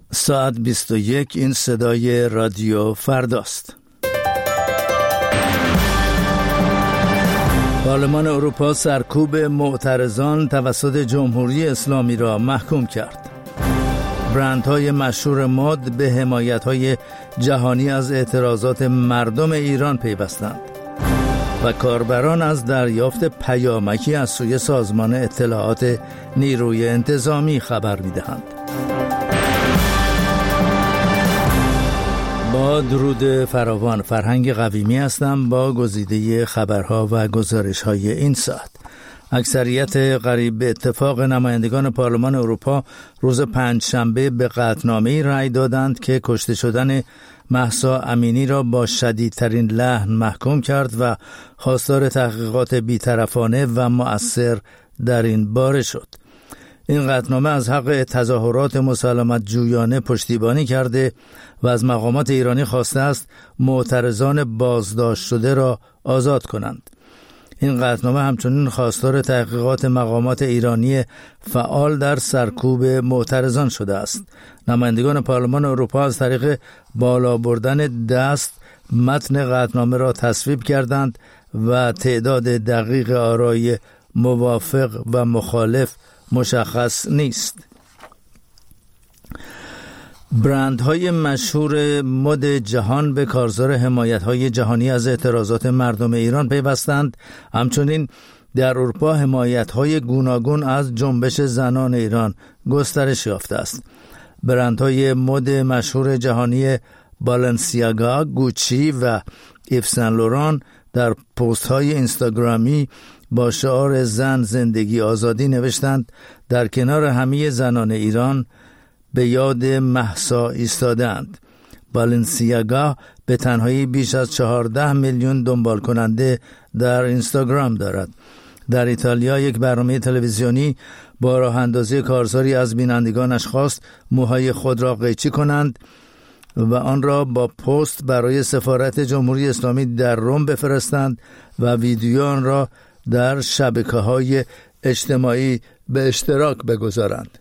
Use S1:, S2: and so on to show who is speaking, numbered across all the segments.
S1: ساعت 21 این صدای رادیو فرداست. پارلمان اروپا سرکوب معترضان توسط جمهوری اسلامی را محکوم کرد. برندهای مشهور مد به حمایت‌های جهانی از اعتراضات مردم ایران پیوستند و کاربران از دریافت پیامکی از سوی سازمان اطلاعات نیروی انتظامی خبر می‌دهند. با درود فراوان، فرهنگ قویمی هستم با گزیده خبرها و گزارش‌های این ساعت. اکثریت قریب به اتفاق نمایندگان پارلمان اروپا روز پنجشنبه به قطعنامه‌ای رأی دادند که کشته شدن مهسا امینی را با شدیدترین لحن محکوم کرد و خواستار تحقیقات بی‌طرفانه و مؤثر در این باره شد. این قطعنامه از حق تظاهرات مسالمت جویانه پشتیبانی کرده و از مقامات ایرانی خواسته است معترضان بازداشت شده را آزاد کنند. این قطعنامه همچنین خواستار تحقیقات مقامات ایرانی فعال در سرکوب معترضان شده است. نمایندگان پارلمان اروپا از طریق بالا بردن دست متن قطعنامه را تصویب کردند و تعداد دقیق آرای موافق و مخالف مشخص نیست. برندهای مشهور مد جهان به کارزار حمایت‌های جهانی از اعتراضات مردم ایران پیوستند. همچنین در اروپا حمایت‌های گوناگون از جنبش زنان ایران گسترش یافته است. برندهای مد مشهور جهانی بالنسیاگا، گوچی و ایو سن لوران در پست‌های اینستاگرامی با شعار زن زندگی آزادی نوشتند در کنار همه زنان ایران به یاد مهسا ایستادند. بالنسیاگا به تنهایی بیش از 14 میلیون دنبال کننده در اینستاگرام دارد. در ایتالیا یک برنامه تلویزیونی با راه اندازی کارزاری از بینندگانش خواست موهای خود را قیچی کنند و آن را با پست برای سفارت جمهوری اسلامی در روم بفرستند و ویدیو آن را در شبکه‌های اجتماعی به اشتراک بگذارند.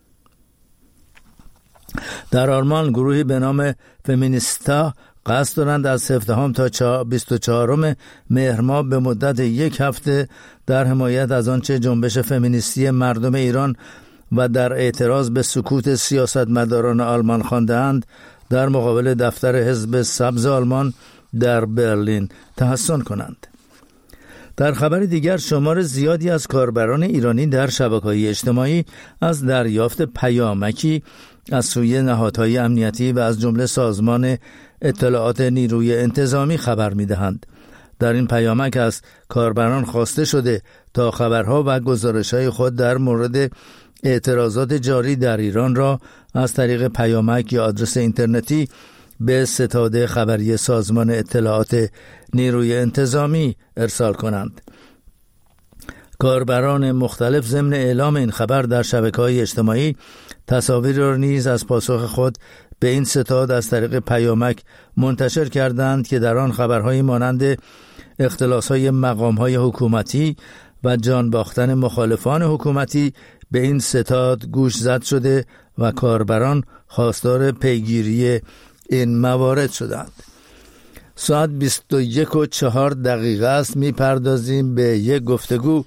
S1: در آلمان گروهی به نام فمینیستا قصد دارند از 17 تا 24 مهر ماه به مدت یک هفته در حمایت از آنچه جنبش فمینیستی مردم ایران و در اعتراض به سکوت سیاستمداران آلمان خوانده‌اند در مقابل دفتر حزب سبز آلمان در برلین تحصن کنند. در خبر دیگر، شمار زیادی از کاربران ایرانی در شبکه‌های اجتماعی از دریافت پیامکی از سوی نهادهای امنیتی و از جمله سازمان اطلاعات نیروی انتظامی خبر می‌دهند. در این پیامک از کاربران خواسته شده تا خبرها و گزارش‌های خود در مورد اعتراضات جاری در ایران را از طریق پیامک یا آدرس اینترنتی به ستاد خبری سازمان اطلاعات نیروی انتظامی ارسال کنند. کاربران مختلف ضمن اعلام این خبر در شبکه‌های اجتماعی تصاویر را نیز از پاسخ خود به این ستاد از طریق پیامک منتشر کردند که در آن خبرهایی مانند اختلاس‌های مقام‌های حکومتی و جان باختن مخالفان حکومتی به این ستاد گوش زد شده و کاربران خواستار پیگیری این موارد شدند. ساعت 21:04 است. می‌پردازیم به یک گفتگو.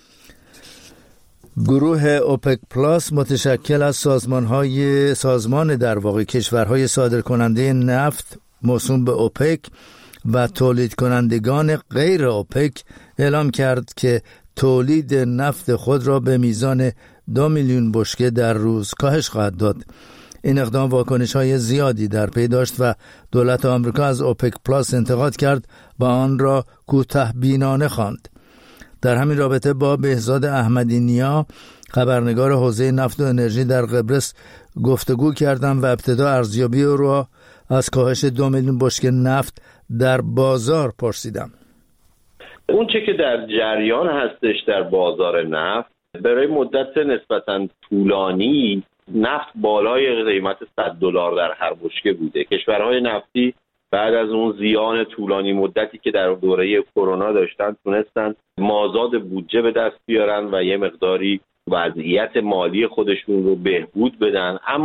S1: گروه اوپک پلاس متشکل از سازمان در واقع کشورهای صادرکننده نفت موسوم به اوپک و تولید کنندگان غیر اوپک اعلام کرد که تولید نفت خود را به میزان 2 میلیون بشکه در روز کاهش خواهد داد. این اقدام واکنش‌های زیادی در پی داشت و دولت آمریکا از اوپک پلاس انتقاد کرد و آن را کوتاه‌بینانه خواند. در همین رابطه با بهزاد احمدی نیا، خبرنگار حوزه نفت و انرژی در قبرس گفتگو کردم و ابتدا ارزیابی او را از کاهش 2 میلیون بشکه نفت در بازار پرسیدم.
S2: اون چه که در جریان هستش در بازار نفت، برای مدت نسبتاً طولانی نفت بالای قیمت $100 در هر بشکه بوده. کشورهای نفتی بعد از اون زیان طولانی مدتی که در دوره کرونا داشتن تونستن مازاد بودجه به دست بیارن و یه مقداری وضعیت مالی خودشون رو بهبود بدن، اما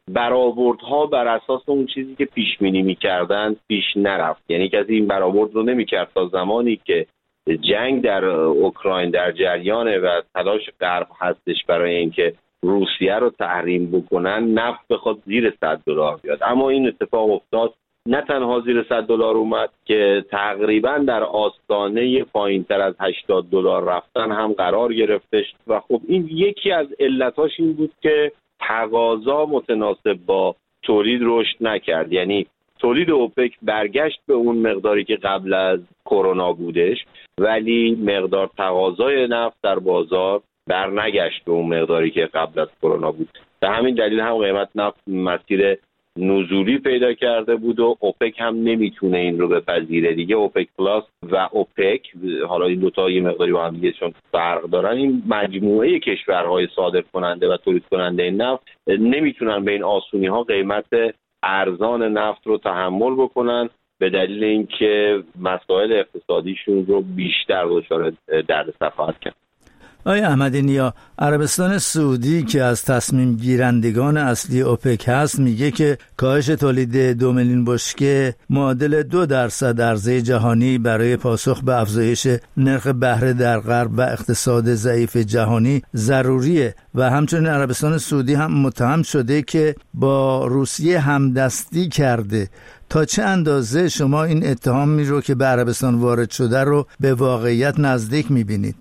S2: برآوردها بر اساس اون چیزی که پیش بینی می‌کردن پیش نرفت. یعنی کسی این برآورد رو نمی‌کرد تا زمانی که جنگ در اوکراین در جریانه و تلاش غرب هستش برای اینکه روسیه رو تحریم بکنن، نفت بخواد زیر $100 بیاد. اما این اتفاق افتاد، نه تنها زیر $100 اومد که تقریبا در آستانه پایین‌تر از $80 رفتن هم قرار گرفتش و خب این یکی از علتاش این بود که تقاضا متناسب با تولید رشد نکرد. یعنی تولید اوپک برگشت به اون مقداری که قبل از کرونا بودش، ولی مقدار تقاضای نفت در بازار برنگشت به اون مقداری که قبل از کرونا بود. به همین دلیل هم قیمت نفت مسیر نزولی پیدا کرده بود و اوپک هم نمیتونه این رو بپذیره دیگه. اوپک پلاس و اوپک، حالا این دوتا یه مقداری با هم دیگه چون فرق دارن، این مجموعه کشورهای صادر کننده و تولید کننده نفت نمیتونن به این آسونی ها قیمت ارزان نفت رو تحمل بکنن، به دلیل اینکه مسائل اقتصادیشون رو بیشتر دچار دردسر خواهد کرد.
S1: آقای احمدی نیا، عربستان سعودی که از تصمیم گیرندگان اصلی اوپک هست میگه که کاهش تولید 2 میلیون بشکه معادل 2% عرضه جهانی برای پاسخ به افزایش نرخ بهره در غرب و اقتصاد ضعیف جهانی ضروریه و همچنین عربستان سعودی هم متهم شده که با روسیه همدستی کرده. تا چه اندازه شما این اتهامی رو که به عربستان وارد شده رو به واقعیت نزدیک میبینید؟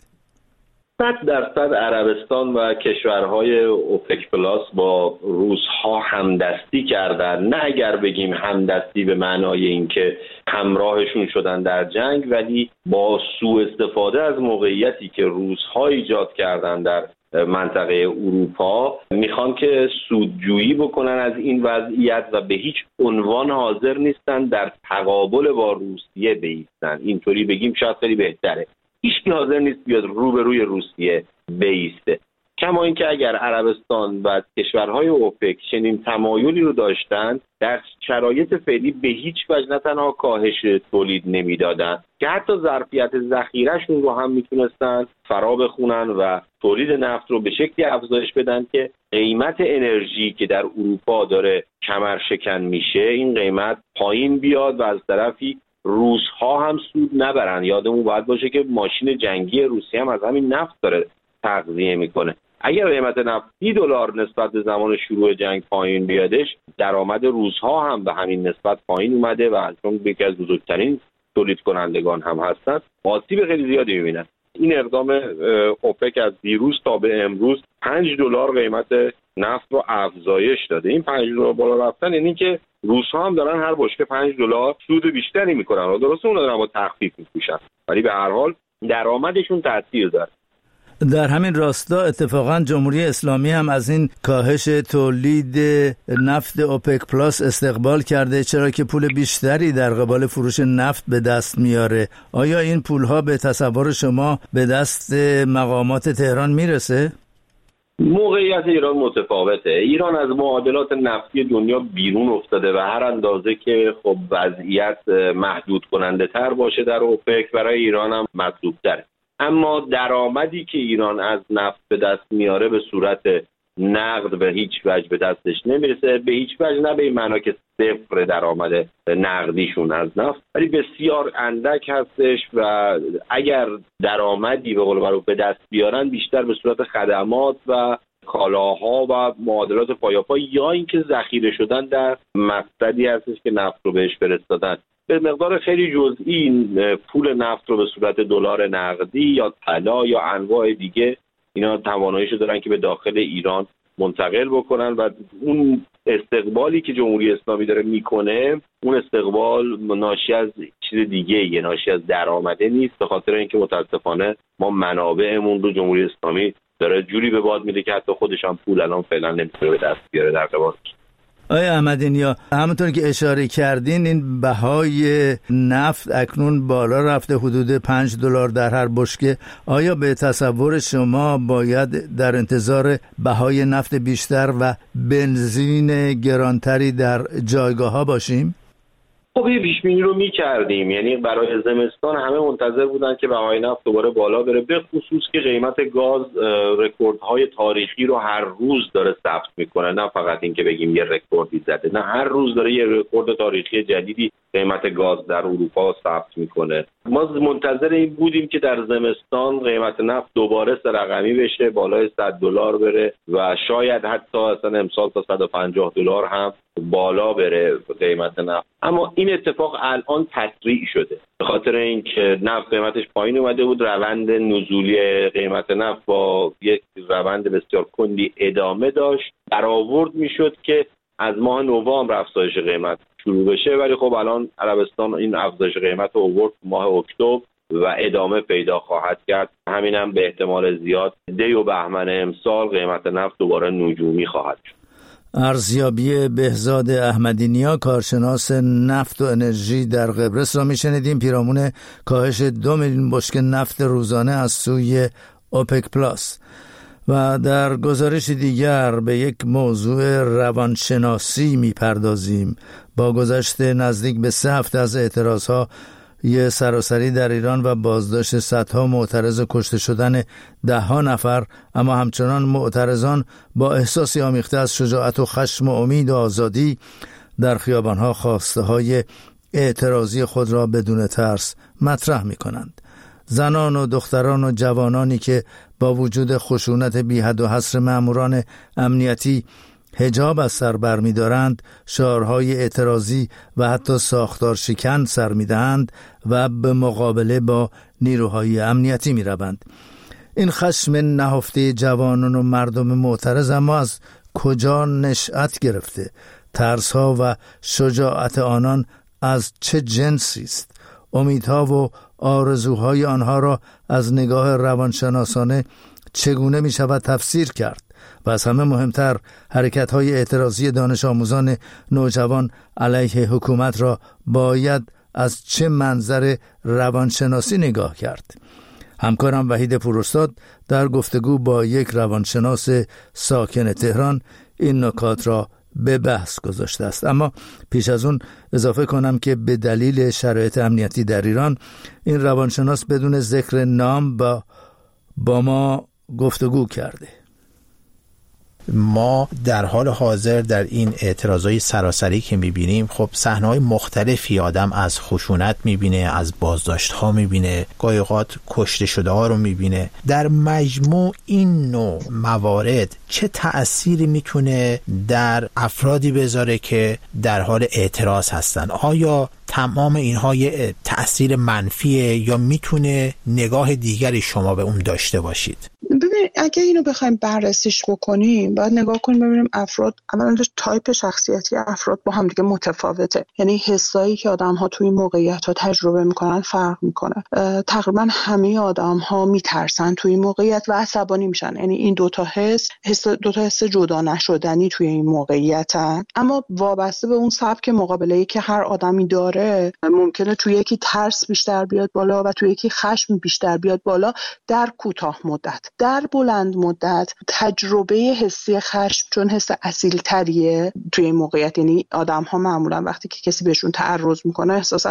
S2: 100% عربستان و کشورهای اوپک پلاس با روس‌ها همدستی کردن. نه اگر بگیم همدستی به معنای اینکه همراهشون شدن در جنگ، ولی با سوء استفاده از موقعیتی که روس‌ها ایجاد کردن در منطقه اروپا میخوان که سودجویی بکنن از این وضعیت و به هیچ عنوان حاضر نیستن در تقابل با روسیه بایستن. اینطوری بگیم شاید خیلی بهتره. هیچ کی حاضر نیست بیاد روبروی روسیه بایسته. کما اینکه اگر عربستان و کشورهای اوپک چنین تمایلی رو داشتن، در شرایط فعلی به هیچ وجه نه تنها کاهش تولید نمیدادن که حتی ظرفیت ذخیره‌شون رو هم میتونستن فرا بخونن و تولید نفت رو به شکلی افزایش بدن که قیمت انرژی که در اروپا داره کمر شکن میشه این قیمت پایین بیاد و از طرفی روس‌ها هم سود نبرن. یادمون باید باشه که ماشین جنگی روسیه هم از همین نفت داره تغذیه میکنه. اگر قیمت نفت $30 نسبت به زمان شروع جنگ پایین بیادش، درآمد روس‌ها هم به همین نسبت پایین اومده و چون یکی از بزرگترین تولید کنندگان هم هستن، آسیب خیلی زیادی میبینن. این اقدام اوپک از دیروز تا به امروز $5 قیمت نفت رو افزایش داده. این $5 بالا رفتن یعنی که روس‌ها هم دارن هر بشکه $5 سود بیشتری میکنن و درسته اون دارن با تخفیف میپوشن، ولی به هر حال درآمدشون تاثیر داره.
S1: در همین راستا اتفاقا جمهوری اسلامی هم از این کاهش تولید نفت اوپک پلاس استقبال کرده، چرا که پول بیشتری در قبال فروش نفت به دست میاره. آیا این پولها به تصور شما به دست مقامات تهران میرسه؟
S2: موقعیت ایران متفاوته. ایران از معادلات نفتی دنیا بیرون افتاده و هر اندازه که خب وضعیت محدود کننده تر باشه در اوپک، برای ایران هم مطلوب تره. اما درآمدی که ایران از نفت به دست میاره به صورت نقد به هیچ وجه به دستش نمیرسه. به هیچ وجه نه به این معنا که صفر درآمد نقدیشون از نفت، ولی بسیار اندک هستش و اگر درآمدی به قول معروف به دست بیارن بیشتر به صورت خدمات و کالاها و معادلات پایاپا یا اینکه ذخیره شدن در مقصدی هستش که نفت رو بهش فرستادن. به مقدار خیلی جزئی پول نفت رو به صورت دلار نقدی یا طلا یا انواع دیگه اینا تواناییشو دارن که به داخل ایران منتقل بکنن و اون استقبالی که جمهوری اسلامی داره میکنه اون استقبال ناشی از چیز دیگه، یه ناشی از درآمده نیست، به خاطر اینکه متاسفانه ما منابعمون رو جمهوری اسلامی داره جوری به باد میده که حتی خودش هم پول الان فعلا نمیتونه به دست بیاره در قبالش.
S1: آقای احمدی نیا، همونطور که اشاره کردین این بهای نفت اکنون بالا رفته حدود $5 در هر بشکه. آیا به تصور شما باید در انتظار بهای نفت بیشتر و بنزین گرانتری در جایگاه ها باشیم؟
S2: خب یه پیش بینی رو می‌کردیم، یعنی برای زمستان همه منتظر بودن که بهای نفت دوباره بالا بره، به خصوص که قیمت گاز رکوردهای تاریخی رو هر روز داره ثبت میکنه، نه فقط این که بگیم یه رکوردی زده، نه هر روز داره یه رکورد تاریخی جدیدی قیمت گاز در اروپا ثبت میکنه. ما منتظر این بودیم که در زمستان قیمت نفت دوباره سه رقمی بشه، بالای $100 بره و شاید حتی اصلا امسال تا $150 هم بالا بره قیمت نفت. اما این اتفاق الان تسریع شده به خاطر اینکه نفت قیمتش پایین اومده بود، روند نزولی قیمت نفت با یک روند بسیار کندی ادامه داشت، برآورد میشد که از ماه نوامبر افزایش قیمت شروع بشه، ولی خب الان عربستان این افزایش قیمت رو آورد ماه اکتبر و ادامه پیدا خواهد کرد. همینم به احتمال زیاد دی و بهمن امسال قیمت نفت دوباره نجومی خواهد شد.
S1: ارزیابی بهزاد احمدی نیا، کارشناس نفت و انرژی در قبرس را میشنیدیم. پیرامون کاهش 2 میلیون بشکه نفت روزانه از سوی اوپک پلاس. و در گزارش دیگر به یک موضوع روانشناسی میپردازیم. با گذشت نزدیک به 3 هفته از اعتراضها سراسری در ایران و بازداشت صدها معترض کشته شدن 10 نفر، اما همچنان معترضان با احساسی آمیخته از شجاعت و خشم و امید و آزادی در خیابانها خواسته های اعتراضی خود را بدون ترس مطرح می کنند. زنان و دختران و جوانانی که با وجود خشونت بی حد و حصر ماموران امنیتی حجاب از سر برمی دارند، شعارهای اعتراضی و حتی ساختار شکن سر می دهند و به مقابله با نیروهای امنیتی می روند. این خشم نهفته جوانان و مردم معترض اما از کجا نشأت گرفته؟ ترسها و شجاعت آنان از چه جنسی است؟ امیدها و آرزوهای آنها را از نگاه روانشناسانه چگونه می شود تفسیر کرد؟ و از همه مهمتر حرکت‌های اعتراضی دانش آموزان نوجوان علیه حکومت را باید از چه منظر روانشناسی نگاه کرد؟ همکارم وحید پوراستاد در گفتگو با یک روانشناس ساکن تهران این نکات را به بحث گذاشته است. اما پیش از اون اضافه کنم که به دلیل شرایط امنیتی در ایران این روانشناس بدون ذکر نام با ما گفتگو کرده.
S3: ما در حال حاضر در این اعتراضای سراسری که میبینیم، خب صحنه‌های مختلفی آدم از خشونت میبینه، از بازداشت‌ها میبینه، گاهی اوقات کشته شده ها رو میبینه. در مجموع این نوع موارد چه تأثیری میتونه در افرادی بذاره که در حال اعتراض هستن؟ آیا تمام اینها یه تأثیر منفیه یا میتونه نگاه دیگری شما به اون داشته باشید؟
S4: ببینید، اگه اینو بخوایم بررسیش بکنیم باید نگاه کنیم ببینیم افراد، اولا تایپ شخصیتی افراد با هم دیگه متفاوته، یعنی حسایی که آدم‌ها توی موقعیت‌ها تجربه میکنن فرق میکنه. تقریبا همه آدم‌ها میترسن توی موقعیت و عصبانی میشن، یعنی این دو تا حس جدا نشدنی توی این موقعیتن. اما وابسته به اون سبک مقابله‌ای که هر آدمی داره، ممکنه توی یکی ترس بیشتر بیاد بالا و توی یکی خشم بیشتر بیاد بالا در کوتاه مدت. در بلند مدت تجربه حسی خشم چون حس اصیل‌تریه توی این موقعیت، یعنی آدم‌ها معمولا وقتی که کسی بهشون تعرض میکنه احساس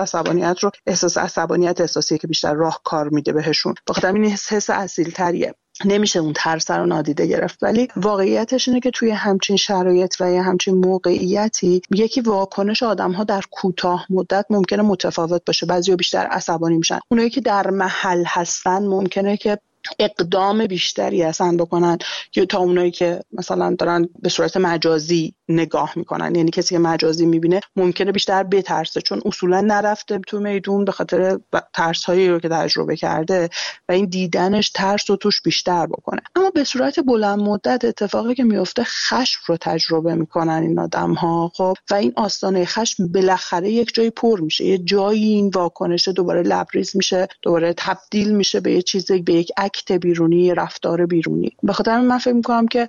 S4: عصبانیت احساسیه که بیشتر راهکار میده بهشون، بخاطر این حس اصیل‌تریه، نمیشه اون ترس رو نادیده گرفت. ولی واقعیتش اینه که توی همچین شرایط و یه همچین موقعیتی یکی واکنش آدم‌ها در کوتاه مدت ممکنه متفاوت باشه. بعضیا بیشتر عصبانی میشن، اونایی که در محل هستن ممکنه که اقدام بیشتری هستن بکنن که تا اونایی که مثلا دارن به صورت مجازی نگاه میکنن. یعنی کسی که مجازی میبینه ممکنه بیشتر بترسه چون اصولا نرفته تو میدون به خاطر ترس‌هایی رو که تجربه کرده و این دیدنش ترس رو توش بیشتر بکنه. اما به صورت بلند مدت اتفاقی که میفته خشم رو تجربه میکنن این آدم‌ها، خب، و این آستانه خشم بالاخره یک جایی پر میشه، یه جایی این واکنش دوباره لبریز میشه، دوباره تبدیل میشه به یه چیزی، به یک اکت بیرونی، رفتار بیرونی. به خاطر من فکر میکنم که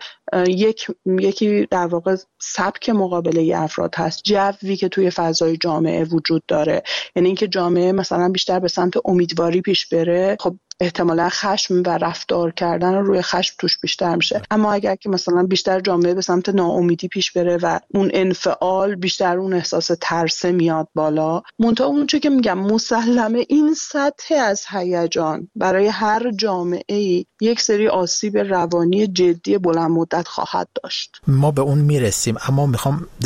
S4: یکی در واقع سبک مقابله افراد هست، جوی که توی فضای جامعه وجود داره، یعنی اینکه جامعه مثلا بیشتر به سمت امیدواری پیش بره. خب احتمالا خشم و رفتار کردن روی خشم توش بیشتر میشه. اما اگر که مثلا بیشتر جامعه به سمت ناامیدی پیش بره و اون انفعال بیشتر، اون احساس ترس میاد بالا. منتها اون چه که میگم مسلمه این سطح از هیجان برای هر جامعه‌ای یک سری آسیب روانی جدی بلند مدت خواهد داشت.
S3: ما به اون میرسیم، اما میخوام